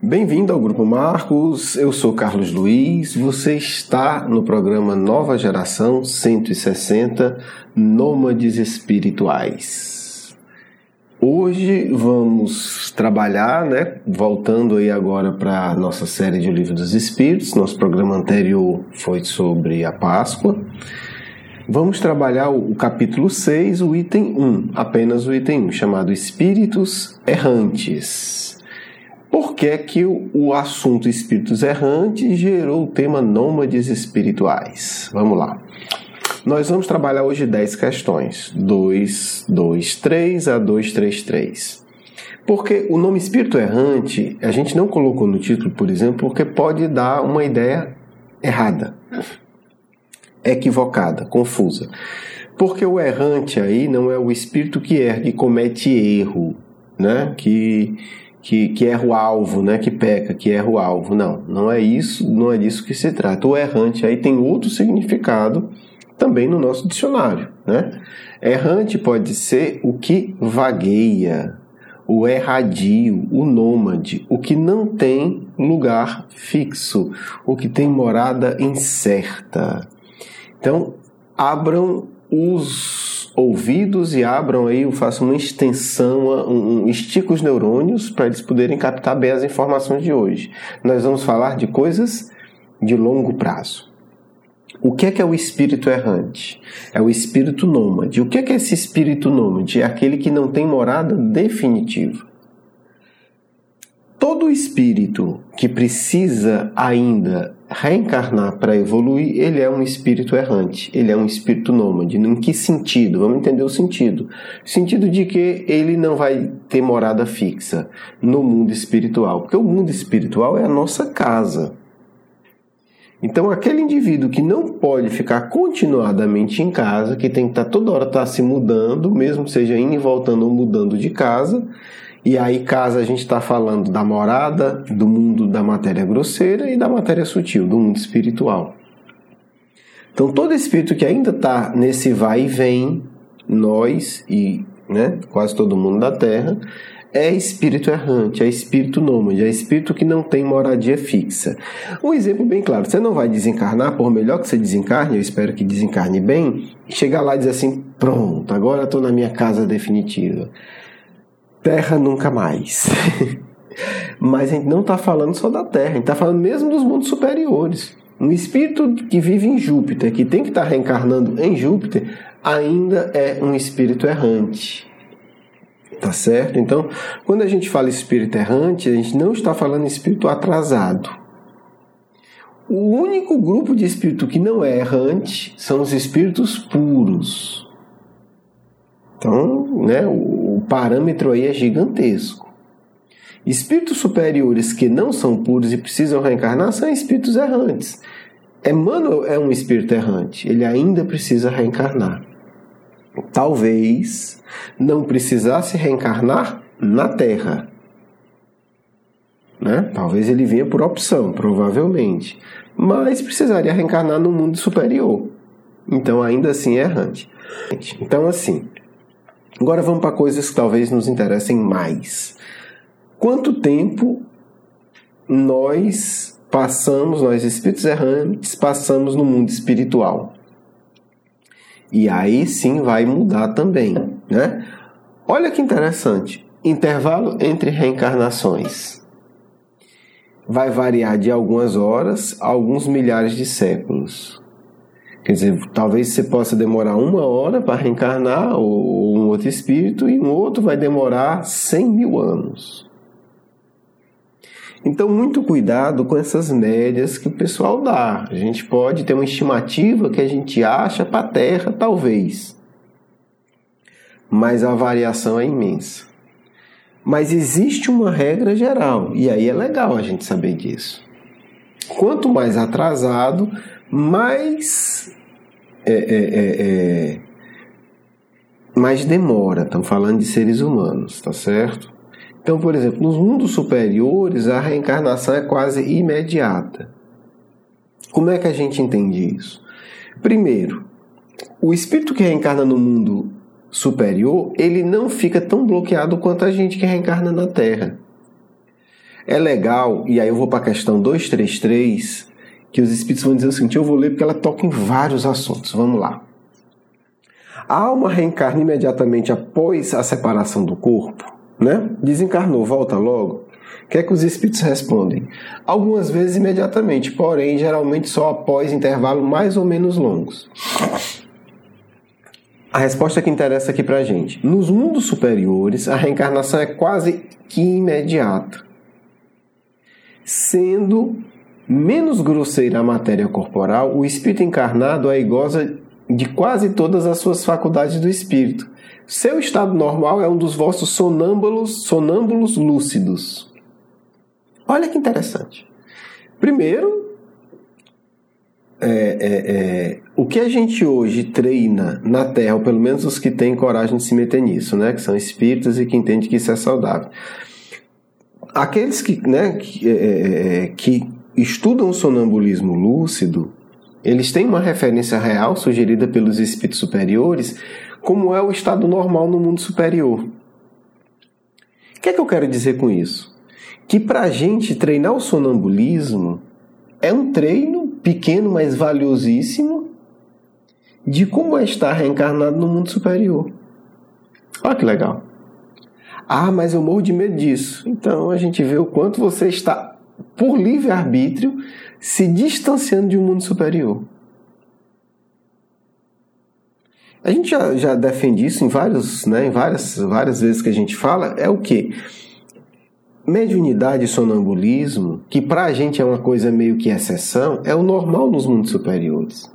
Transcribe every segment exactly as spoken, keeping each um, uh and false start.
Bem-vindo ao Grupo Marcos, eu sou Carlos Luiz, você está no programa Nova Geração cento e sessenta, Nômades Espirituais. Hoje vamos trabalhar, né, voltando aí agora para a nossa série de O Livro dos Espíritos. Nosso programa anterior foi sobre a Páscoa. Vamos trabalhar o capítulo seis, o item um, apenas o item um, chamado Espíritos Errantes. Por que que o, o assunto Espíritos Errantes gerou o tema Nômades Espirituais? Vamos lá. Nós vamos trabalhar hoje dez questões, dois, dois, três a dois, três, três. Porque o nome Espírito Errante, a gente não colocou no título, por exemplo, porque pode dar uma ideia errada, equivocada, confusa. Porque o errante aí não é o espírito que erra, que comete erro, né? Que... Que, que erra o alvo, né? Que peca, que erra o alvo. Não, não é isso, não é disso que se trata. O errante aí tem outro significado também no nosso dicionário, né? Errante pode ser o que vagueia, o erradio, o nômade, o que não tem lugar fixo, o que tem morada incerta. Então, abram os ouvidos e abram aí, façam uma extensão, um, um, estica os neurônios para eles poderem captar bem as informações de hoje. Nós vamos falar de coisas de longo prazo. O que é que é o espírito errante? É o espírito nômade. O que é que é esse espírito nômade? É aquele que não tem morada definitiva. Todo espírito que precisa ainda reencarnar para evoluir, ele é um espírito errante, ele é um espírito nômade. Em que sentido? Vamos entender o sentido. O sentido de que ele não vai ter morada fixa no mundo espiritual, porque o mundo espiritual é a nossa casa. Então, aquele indivíduo que não pode ficar continuadamente em casa, que tem que estar toda hora estar se mudando, mesmo seja indo e voltando ou mudando de casa. E aí, casa, a gente está falando da morada, do mundo da matéria grosseira e da matéria sutil, do mundo espiritual. Então, todo espírito que ainda está nesse vai e vem, nós e né, quase todo mundo da Terra, é espírito errante, é espírito nômade, é espírito que não tem moradia fixa. Um exemplo bem claro, você não vai desencarnar, por melhor que você desencarne, eu espero que desencarne bem, e chegar lá e dizer assim, pronto, agora estou na minha casa definitiva. Terra nunca mais. Mas a gente não está falando só da Terra, a gente está falando mesmo dos mundos superiores. Um espírito que vive em Júpiter, que tem que estar reencarnando em Júpiter, ainda é um espírito errante. Tá certo? Então, quando a gente fala espírito errante, a gente não está falando espírito atrasado. O único grupo de espírito que não é errante são os espíritos puros. Então, né, o parâmetro aí é gigantesco. Espíritos superiores que não são puros e precisam reencarnar são espíritos errantes. Emmanuel é um espírito errante, ele ainda precisa reencarnar. Talvez não precisasse reencarnar na Terra. Né? Talvez ele venha por opção, provavelmente. Mas precisaria reencarnar no mundo superior. Então, ainda assim é errante. Então, assim... Agora vamos para coisas que talvez nos interessem mais. Quanto tempo nós passamos, nós espíritos errantes, passamos no mundo espiritual? E aí sim vai mudar também, né? Olha que interessante. Intervalo entre reencarnações. Vai variar de algumas horas a alguns milhares de séculos. Quer dizer, talvez você possa demorar uma hora para reencarnar, ou um outro espírito, e um outro vai demorar cem mil anos. Então, muito cuidado com essas médias que o pessoal dá. A gente pode ter uma estimativa que a gente acha para a Terra, talvez. Mas a variação é imensa. Mas existe uma regra geral, e aí é legal a gente saber disso. Quanto mais atrasado, mais... É, é, é, é, mais demora. Estamos falando de seres humanos, tá certo? Então, por exemplo, nos mundos superiores a reencarnação é quase imediata. Como é que a gente entende isso? Primeiro, o espírito que reencarna no mundo superior, ele não fica tão bloqueado quanto a gente que reencarna na Terra. É legal, e aí eu vou para a questão duzentos e trinta e três, que os espíritos vão dizer o seguinte, eu vou ler porque ela toca em vários assuntos. Vamos lá. A alma reencarna imediatamente após a separação do corpo, né? Desencarnou, volta logo. O que é que os espíritos respondem? Algumas vezes imediatamente, porém, geralmente só após intervalos mais ou menos longos. A resposta que interessa aqui pra gente. Nos mundos superiores, a reencarnação é quase que imediata, sendo menos grosseira a matéria corporal, o espírito encarnado aí goza de quase todas as suas faculdades do espírito. Seu estado normal é um dos vossos sonâmbulos, sonâmbulos lúcidos. Olha que interessante. Primeiro, é, é, é, o que a gente hoje treina na Terra, ou pelo menos os que têm coragem de se meter nisso, né, que são espíritas e que entendem que isso é saudável. Aqueles que, né, que, é, que estudam o sonambulismo lúcido, eles têm uma referência real sugerida pelos espíritos superiores, como é o estado normal no mundo superior. O que é que eu quero dizer com isso? Que para a gente treinar o sonambulismo é um treino pequeno, mas valiosíssimo, de como é estar reencarnado no mundo superior. Olha que legal. Ah, mas eu morro de medo disso. Então a gente vê o quanto você está, por livre-arbítrio, se distanciando de um mundo superior. A gente já, já defende isso em, vários, né, em várias, várias vezes que a gente fala, é o quê? Mediunidade e sonambulismo, que para a gente é uma coisa meio que exceção, é o normal nos mundos superiores.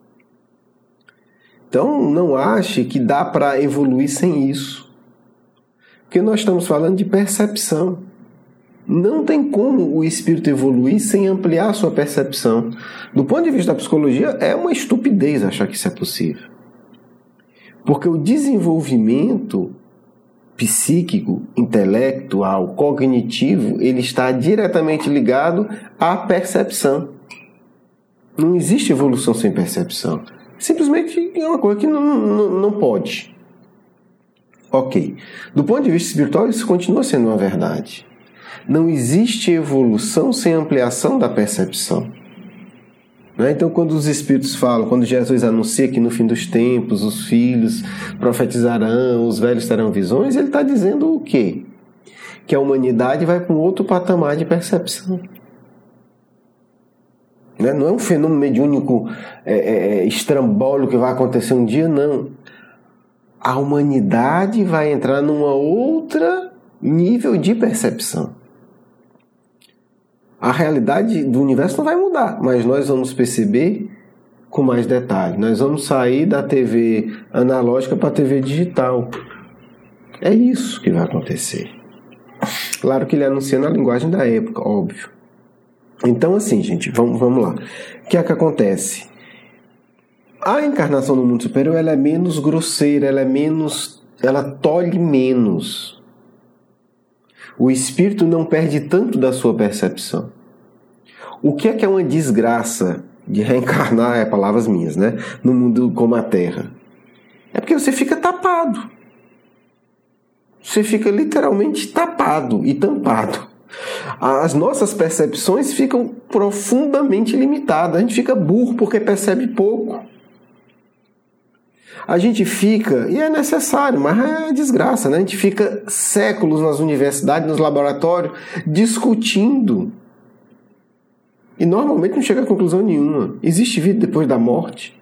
Então não ache que dá para evoluir sem isso. Porque nós estamos falando de percepção. Não tem como o espírito evoluir sem ampliar a sua percepção. Do ponto de vista da psicologia, é uma estupidez achar que isso é possível. Porque o desenvolvimento psíquico, intelectual, cognitivo, ele está diretamente ligado à percepção. Não existe evolução sem percepção. Simplesmente é uma coisa que não, não, não pode. Ok. Do ponto de vista espiritual, isso continua sendo uma verdade. Não existe evolução sem ampliação da percepção. Então, quando os espíritos falam, quando Jesus anuncia que no fim dos tempos os filhos profetizarão, os velhos terão visões, ele está dizendo o quê? Que a humanidade vai para um outro patamar de percepção. Não é um fenômeno mediúnico é, é, estrambólico que vai acontecer um dia, não. A humanidade vai entrar numa outra nível de percepção. A realidade do universo não vai mudar, mas nós vamos perceber com mais detalhe. Nós vamos sair da T V analógica para a T V digital. É isso que vai acontecer. Claro que ele anuncia na linguagem da época, óbvio. Então, assim, gente, vamos, vamos lá. O que é que acontece? A encarnação no mundo superior ela é menos grosseira, ela é menos, ela tolhe menos. O espírito não perde tanto da sua percepção. O que é que é uma desgraça de reencarnar, é palavras minhas, né? No mundo como a Terra? É porque você fica tapado. Você fica literalmente tapado e tampado. As nossas percepções ficam profundamente limitadas. A gente fica burro porque percebe pouco. A gente fica, e é necessário, mas é desgraça, né? A gente fica séculos nas universidades, nos laboratórios, discutindo. E normalmente não chega a conclusão nenhuma. Existe vida depois da morte?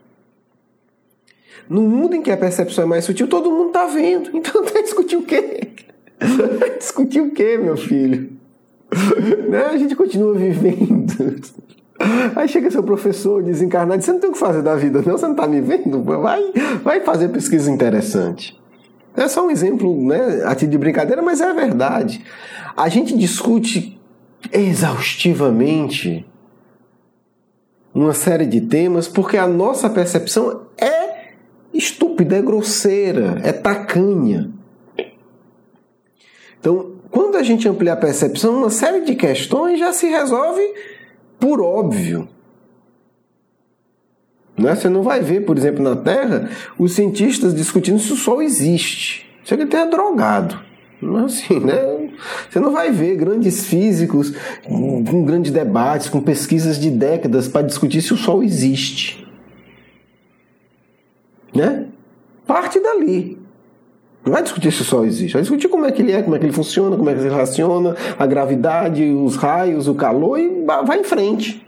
No mundo em que a percepção é mais sutil, todo mundo está vendo. Então vai discutir o quê? Vai discutir o quê, meu filho? Né? A gente continua vivendo. Aí chega seu professor desencarnado, você não tem o que fazer da vida, não? Você não está me vendo? Vai, vai fazer pesquisa interessante. É só um exemplo, né, a título de brincadeira, mas é a verdade. A gente discute exaustivamente uma série de temas porque a nossa percepção é estúpida, é grosseira, é tacanha. Então, quando a gente amplia a percepção, uma série de questões já se resolve por óbvio. Né? Você não vai ver, por exemplo, na Terra, os cientistas discutindo se o Sol existe. Chega até drogado. Não é assim, né? Você não vai ver grandes físicos com grandes debates, com pesquisas de décadas para discutir se o Sol existe. Né? Parte dali. Não vai discutir se o Sol existe, vai discutir como é que ele é, como é que ele funciona, como é que ele relaciona, a gravidade, os raios, o calor, e vai em frente.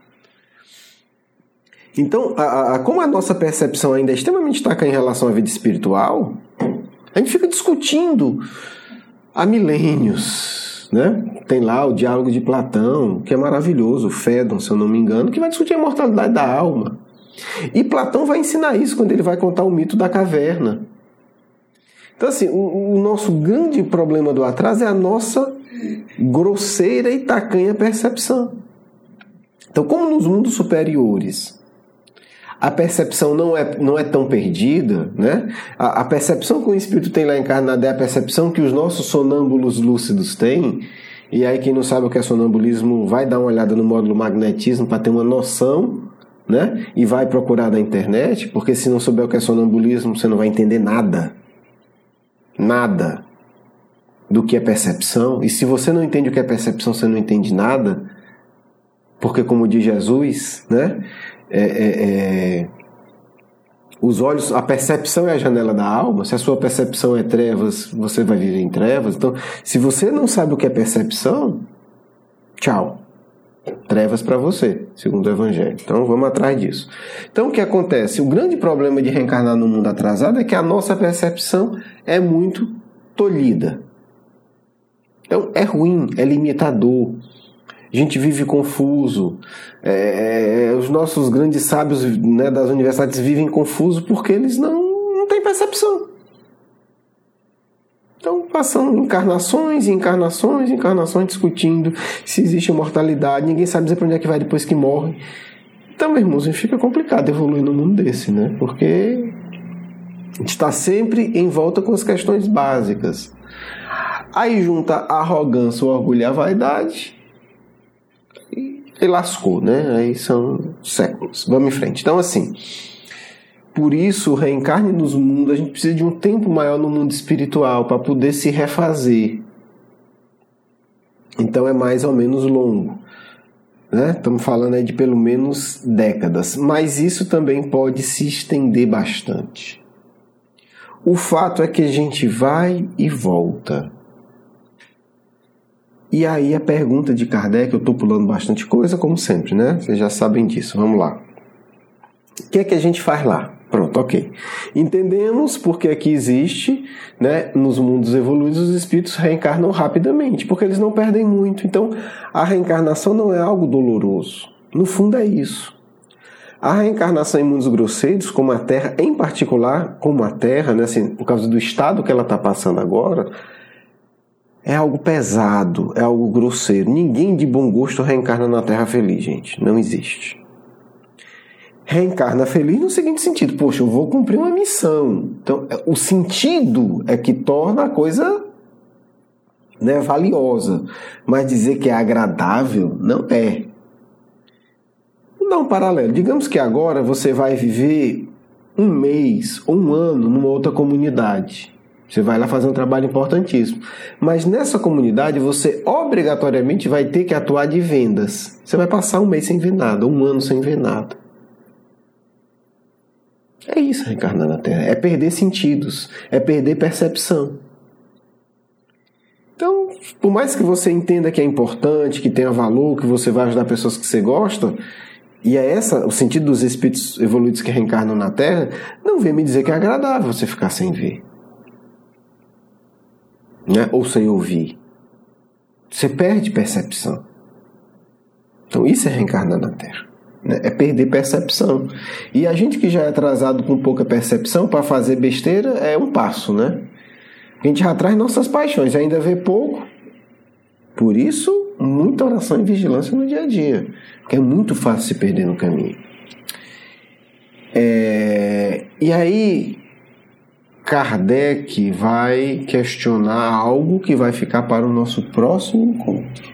Então, a, a, como a nossa percepção ainda é extremamente taca em relação à vida espiritual, a gente fica discutindo há milênios, né? Tem lá o Diálogo de Platão, que é maravilhoso, o Fédon, se eu não me engano, que vai discutir a imortalidade da alma. E Platão vai ensinar isso quando ele vai contar o mito da caverna. Então, assim, o, o nosso grande problema do atraso é a nossa grosseira e tacanha percepção. Então, como nos mundos superiores a percepção não é, não é tão perdida, né? A, a percepção que o espírito tem lá encarnado é a percepção que os nossos sonâmbulos lúcidos têm. E aí, quem não sabe o que é sonambulismo, vai dar uma olhada no módulo magnetismo para ter uma noção, né? E vai procurar na internet, porque se não souber o que é sonambulismo, você não vai entender nada. Nada do que é percepção. E se você não entende o que é percepção, você não entende nada. Porque, como diz Jesus, né? É, é, é, os olhos, a percepção é a janela da alma. Se a sua percepção é trevas, você vai viver em trevas. Então, se você não sabe o que é percepção, tchau, trevas para você, segundo o Evangelho. Então vamos atrás disso. Então o que acontece? O grande problema de reencarnar no mundo atrasado é que a nossa percepção é muito tolhida. Então é ruim, é limitador. A gente vive confuso. É, os nossos grandes sábios, né, das universidades vivem confusos porque eles não, não têm percepção. Então passam encarnações e encarnações e encarnações discutindo se existe imortalidade. Ninguém sabe dizer para onde é que vai depois que morre. Então, meus irmãos, fica complicado evoluir num mundo desse, né? Porque a gente está sempre em volta com as questões básicas. Aí junta a arrogância, o orgulho e a vaidade. E lascou, né? Aí são séculos. Vamos em frente. Então, assim, por isso, o reencarne nos mundos, a gente precisa de um tempo maior no mundo espiritual para poder se refazer. Então, é mais ou menos longo, né? Estamos falando aí de pelo menos décadas. Mas isso também pode se estender bastante. O fato é que a gente vai e volta. E aí a pergunta de Kardec, eu estou pulando bastante coisa, como sempre, né? Vocês já sabem disso, vamos lá. O que é que a gente faz lá? Pronto, ok. Entendemos porque aqui existe, né, nos mundos evoluídos, os espíritos reencarnam rapidamente, porque eles não perdem muito. Então, a reencarnação não é algo doloroso. No fundo é isso. A reencarnação em mundos grosseiros, como a Terra, em particular, como a Terra, né, assim, por causa do estado que ela está passando agora, é algo pesado, é algo grosseiro. Ninguém de bom gosto reencarna na Terra feliz, gente. Não existe. Reencarna feliz no seguinte sentido: poxa, eu vou cumprir uma missão. Então, o sentido é que torna a coisa, né, valiosa. Mas dizer que é agradável, não é. Vou dar um paralelo. Digamos que agora você vai viver um mês ou um ano numa outra comunidade. Você vai lá fazer um trabalho importantíssimo. Mas nessa comunidade você obrigatoriamente vai ter que atuar de vendas. Você vai passar um mês sem ver nada, um ano sem ver nada. É isso, reencarnar na Terra. É perder sentidos. É perder percepção. Então, por mais que você entenda que é importante, que tenha valor, que você vai ajudar pessoas que você gosta, e é essa o sentido dos espíritos evoluídos que reencarnam na Terra, não vem me dizer que é agradável você ficar sem ver. Né? Ou sem ouvir. Você perde percepção. Então isso é reencarnar na Terra, né? É perder percepção. E a gente que já é atrasado com pouca percepção, para fazer besteira é um passo, né? A gente já traz nossas paixões, ainda vê pouco. Por isso, muita oração e vigilância no dia a dia, porque é muito fácil se perder no caminho. É... E aí Kardec vai questionar algo que vai ficar para o nosso próximo encontro.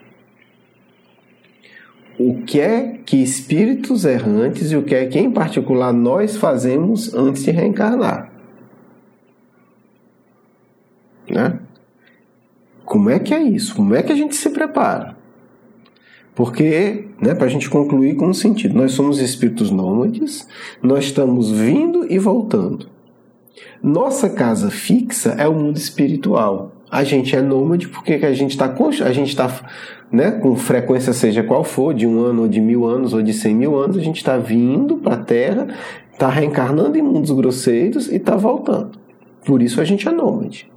O que é que espíritos errantes e o que é que, em particular, nós fazemos antes de reencarnar? Né? Como é que é isso? Como é que a gente se prepara? Porque, né, para a gente concluir com um sentido, nós somos espíritos nômades, nós estamos vindo e voltando. Nossa casa fixa é o mundo espiritual. A gente é nômade porque a gente está a gente tá, né, com frequência seja qual for, de um ano ou de mil anos ou de cem mil anos, a gente está vindo para a Terra, está reencarnando em mundos grosseiros e está voltando. Por isso a gente é nômade.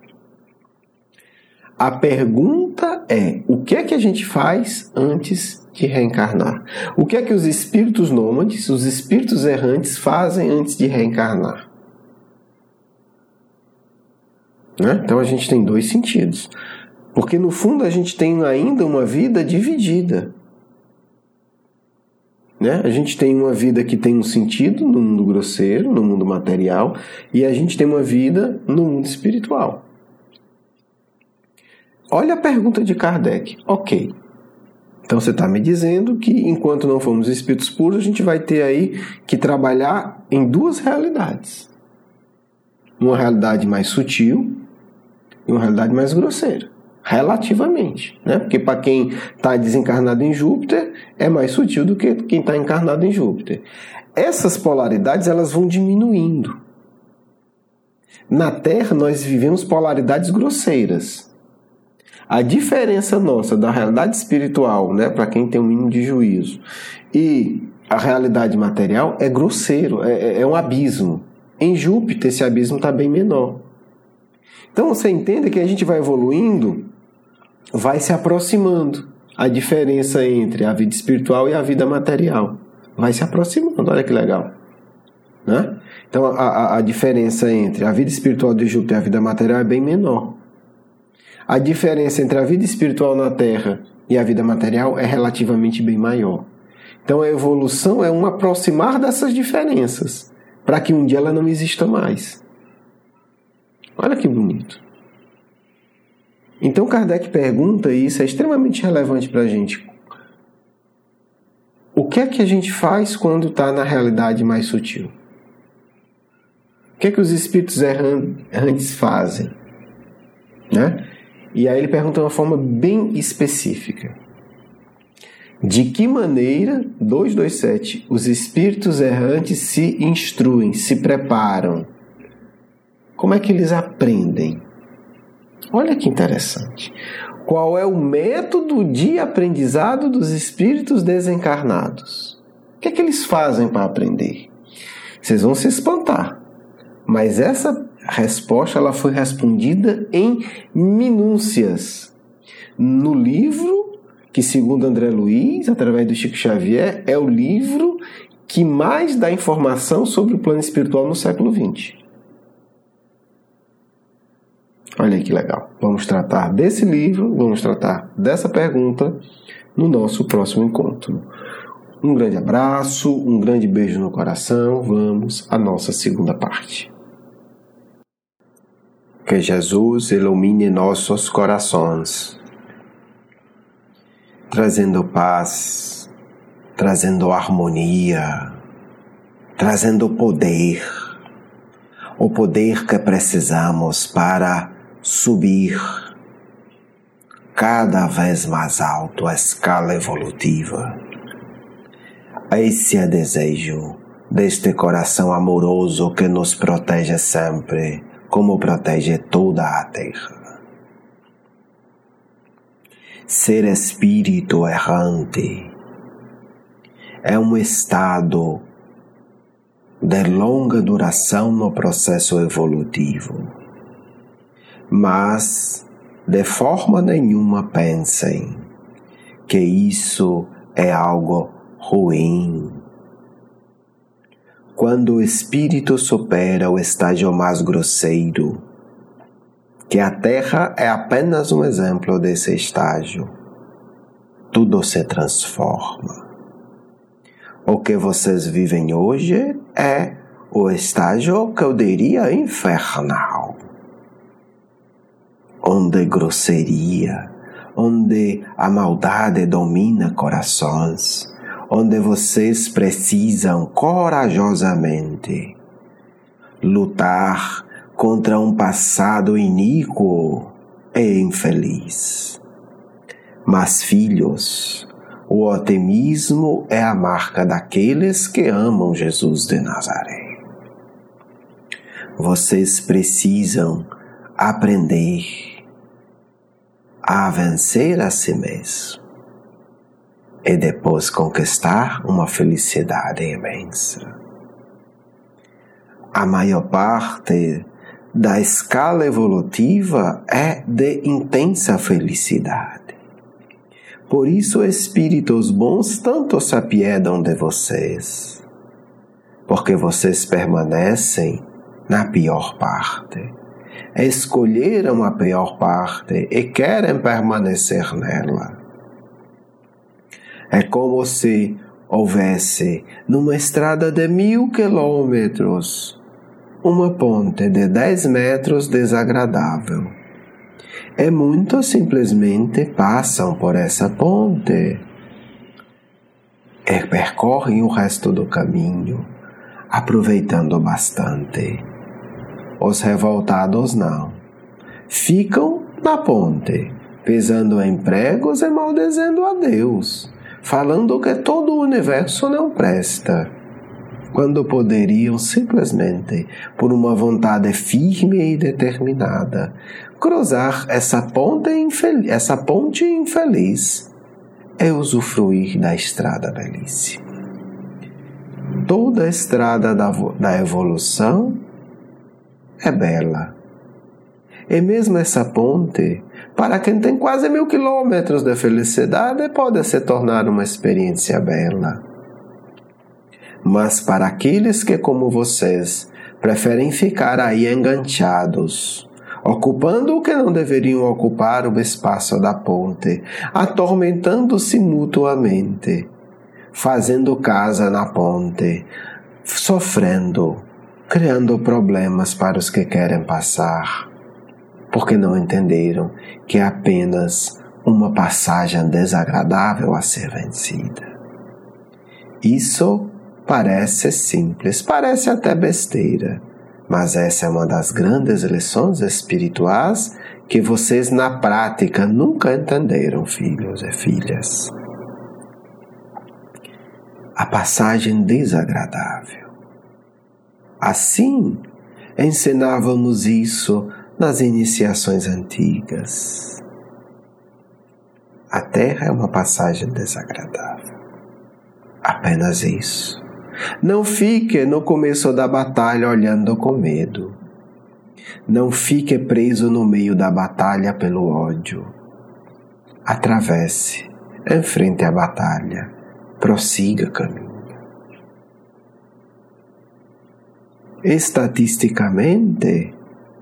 A pergunta é, o que é que a gente faz antes de reencarnar? O que é que os espíritos nômades, os espíritos errantes fazem antes de reencarnar? Né? Então a gente tem dois sentidos. Porque no fundo a gente tem ainda uma vida dividida. Né? A gente tem uma vida que tem um sentido no mundo grosseiro, no mundo material, e a gente tem uma vida no mundo espiritual. Olha a pergunta de Kardec. Ok. Então você está me dizendo que enquanto não formos espíritos puros, a gente vai ter aí que trabalhar em duas realidades. Uma realidade mais sutil e uma realidade mais grosseira. Relativamente. Né? Porque para quem está desencarnado em Júpiter, é mais sutil do que quem está encarnado em Júpiter. Essas polaridades elas vão diminuindo. Na Terra nós vivemos polaridades grosseiras. A diferença nossa da realidade espiritual, né, para quem tem um mínimo de juízo, e a realidade material é grosseiro, é, é um abismo. Em Júpiter esse abismo está bem menor. Então você entende que a gente vai evoluindo, vai se aproximando. A diferença entre a vida espiritual e a vida material vai se aproximando, olha que legal. Né? Então a, a, a diferença entre a vida espiritual de Júpiter e a vida material é bem menor. A diferença entre a vida espiritual na Terra e a vida material é relativamente bem maior. Então a evolução é um aproximar dessas diferenças, para que um dia ela não exista mais. Olha que bonito. Então Kardec pergunta, e isso é extremamente relevante para a gente. O que é que a gente faz quando está na realidade mais sutil? O que é que os espíritos errantes fazem? Né? E aí ele pergunta de uma forma bem específica. De que maneira, duzentos e vinte e sete, os espíritos errantes se instruem, se preparam? Como é que eles aprendem? Olha que interessante. Qual é o método de aprendizado dos espíritos desencarnados? O que é que eles fazem para aprender? Vocês vão se espantar. Mas essa resposta ela foi respondida em minúcias. No livro que, segundo André Luiz, através do Chico Xavier, é o livro que mais dá informação sobre o plano espiritual no século vinte. Olha aí que legal. Vamos tratar desse livro, vamos tratar dessa pergunta no nosso próximo encontro. Um grande abraço, um grande beijo no coração. Vamos à nossa segunda parte. Que Jesus ilumine nossos corações, trazendo paz, trazendo harmonia, trazendo poder, o poder que precisamos para subir cada vez mais alto a escala evolutiva. Esse é o desejo deste coração amoroso que nos protege sempre, como protege toda a Terra. Ser espírito errante é um estado de longa duração no processo evolutivo. Mas, de forma nenhuma pensem que isso é algo ruim. Quando o espírito supera o estágio mais grosseiro, que a Terra é apenas um exemplo desse estágio, tudo se transforma. O que vocês vivem hoje é o estágio que eu diria infernal, onde grosseria, onde a maldade domina corações, onde vocês precisam corajosamente lutar contra um passado iníquo, é infeliz. Mas, filhos, o otimismo é a marca daqueles que amam Jesus de Nazaré. Vocês precisam aprender a vencer a si mesmo e depois conquistar uma felicidade imensa. A maior parte da escala evolutiva é de intensa felicidade. Por isso, espíritos bons tanto se apiedam de vocês, porque vocês permanecem na pior parte. Escolheram a pior parte e querem permanecer nela. É como se houvesse, numa estrada de mil quilômetros, uma ponte de dez metros desagradável. E muitos simplesmente passam por essa ponte e percorrem o resto do caminho, aproveitando bastante. Os revoltados não. Ficam na ponte, pisando em pregos e maldizendo a Deus, falando que todo o universo não presta, quando poderiam simplesmente, por uma vontade firme e determinada, cruzar essa ponte infeliz, essa ponte infeliz e usufruir da estrada belíssima. Toda a estrada da, da evolução é bela. E mesmo essa ponte, para quem tem quase mil quilômetros de felicidade, pode se tornar uma experiência bela. Mas para aqueles que, como vocês, preferem ficar aí enganchados, ocupando o que não deveriam ocupar o espaço da ponte, atormentando-se mutuamente, fazendo casa na ponte, sofrendo, criando problemas para os que querem passar, porque não entenderam que é apenas uma passagem desagradável a ser vencida. Isso parece simples, parece até besteira, mas essa é uma das grandes lições espirituais que vocês na prática nunca entenderam, filhos e filhas. A passagem desagradável. Assim, ensinávamos isso nas iniciações antigas. A Terra é uma passagem desagradável. Apenas isso. Não fique no começo da batalha olhando com medo. Não fique preso no meio da batalha pelo ódio. Atravesse, enfrente a batalha, prossiga caminho. Estatisticamente,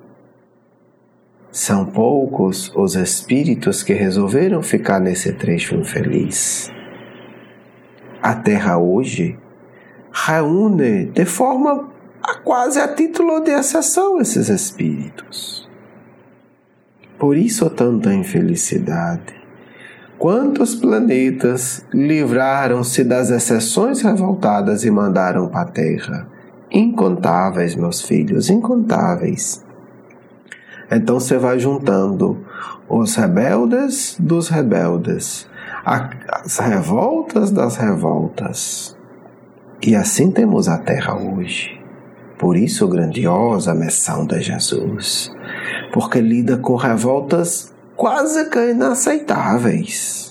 são poucos os espíritos que resolveram ficar nesse trecho infeliz. A Terra hoje reúne de forma a quase a título de exceção esses espíritos. Por isso tanta infelicidade. Quantos planetas livraram-se das exceções revoltadas e mandaram para a Terra? Incontáveis, meus filhos, incontáveis. Então você vai juntando os rebeldes dos rebeldes, as revoltas das revoltas. E assim temos a Terra hoje. Por isso, grandiosa missão de Jesus, porque lida com revoltas quase que inaceitáveis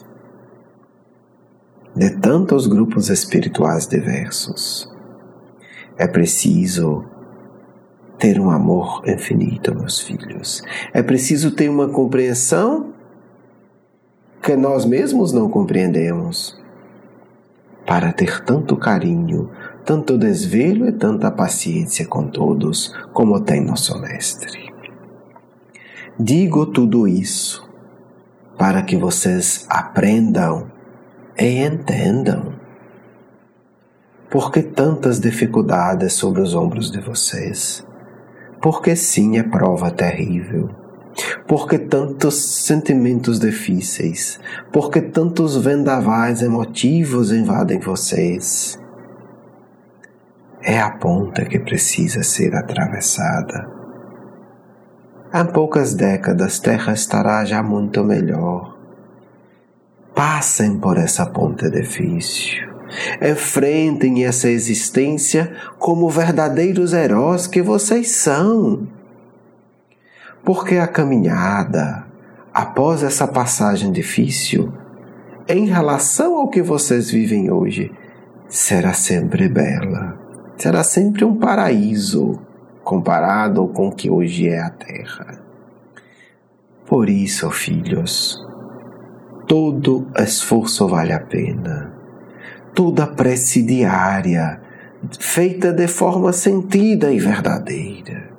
de tantos grupos espirituais diversos. É preciso ter um amor infinito, meus filhos. É preciso ter uma compreensão que nós mesmos não compreendemos, para ter tanto carinho, tanto desvelo e tanta paciência com todos, como tem nosso Mestre. Digo tudo isso para que vocês aprendam e entendam por que tantas dificuldades sobre os ombros de vocês. Porque sim, é prova terrível. Porque tantos sentimentos difíceis, porque tantos vendavais emotivos invadem vocês. É a ponte que precisa ser atravessada. Em poucas décadas, Terra estará já muito melhor. Passem por essa ponte difícil. Enfrentem essa existência como verdadeiros heróis que vocês são. Porque a caminhada, após essa passagem difícil, em relação ao que vocês vivem hoje, será sempre bela. Será sempre um paraíso comparado com o que hoje é a Terra. Por isso, filhos, todo esforço vale a pena. Toda prece diária, feita de forma sentida e verdadeira.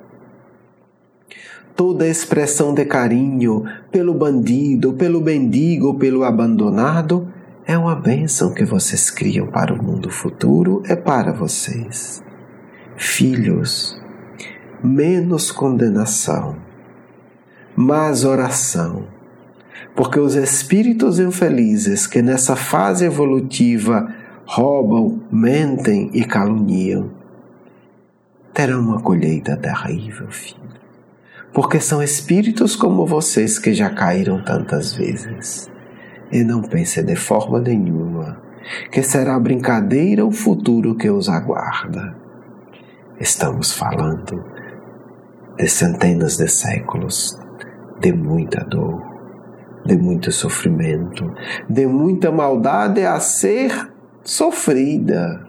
Toda expressão de carinho pelo bandido, pelo mendigo, pelo abandonado, é uma bênção que vocês criam para o mundo futuro e para vocês. Filhos, menos condenação, mais oração, porque os espíritos infelizes que nessa fase evolutiva roubam, mentem e caluniam, terão uma colheita terrível, filho. Porque são espíritos como vocês que já caíram tantas vezes. E não pense de forma nenhuma que será brincadeira o futuro que os aguarda. Estamos falando de centenas de séculos, de muita dor, de muito sofrimento, de muita maldade a ser sofrida.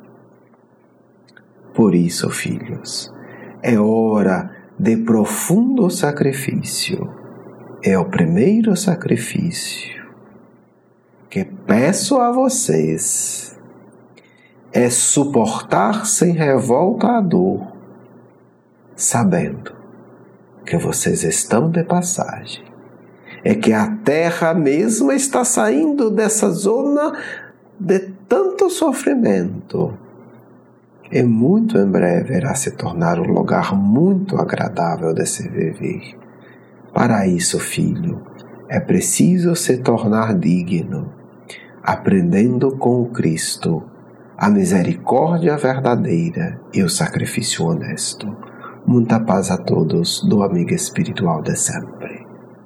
Por isso, filhos, é hora de profundo sacrifício. É o primeiro sacrifício que peço a vocês, é suportar sem revolta a dor, sabendo que vocês estão de passagem. É que a Terra mesma está saindo dessa zona de tanto sofrimento. E muito em breve irá se tornar um lugar muito agradável de se viver. Para isso, filho, é preciso se tornar digno, aprendendo com o Cristo a misericórdia verdadeira e o sacrifício honesto. Muita paz a todos do amigo espiritual de sempre.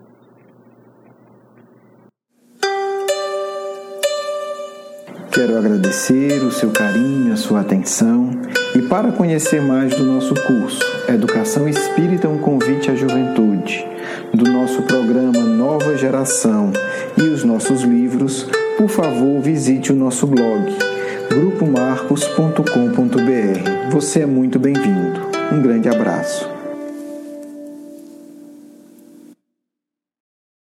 Quero agradecer o seu carinho, a sua atenção, e para conhecer mais do nosso curso Educação Espírita, um convite à juventude, do nosso programa Nova Geração e os nossos livros, por favor, visite o nosso blog grupo marcos ponto com ponto b r. Você é muito bem-vindo. Um grande abraço.